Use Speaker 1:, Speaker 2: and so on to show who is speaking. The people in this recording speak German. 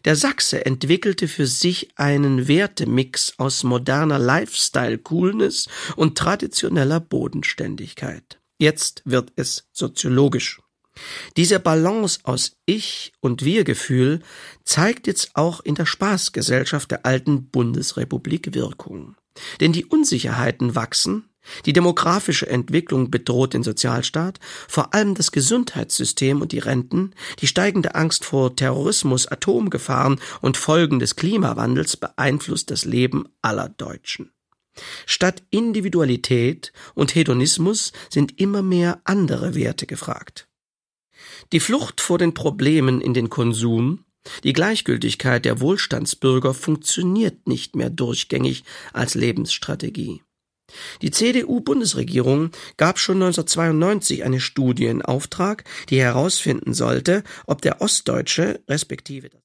Speaker 1: Der Sachse entwickelte für sich einen Wertemix aus moderner Lifestyle-Coolness und traditioneller Bodenständigkeit. Jetzt wird es soziologisch. Diese Balance aus Ich- und Wir-Gefühl zeigt jetzt auch in der Spaßgesellschaft der alten Bundesrepublik Wirkung. Denn die Unsicherheiten wachsen, die demografische Entwicklung bedroht den Sozialstaat, vor allem das Gesundheitssystem und die Renten, die steigende Angst vor Terrorismus, Atomgefahren und Folgen des Klimawandels beeinflusst das Leben aller Deutschen. Statt Individualität und Hedonismus sind immer mehr andere Werte gefragt. Die Flucht vor den Problemen in den Konsum, die Gleichgültigkeit der Wohlstandsbürger funktioniert nicht mehr durchgängig als Lebensstrategie. Die CDU-Bundesregierung gab schon 1992 eine Studie in Auftrag, die herausfinden sollte, ob der Ostdeutsche respektive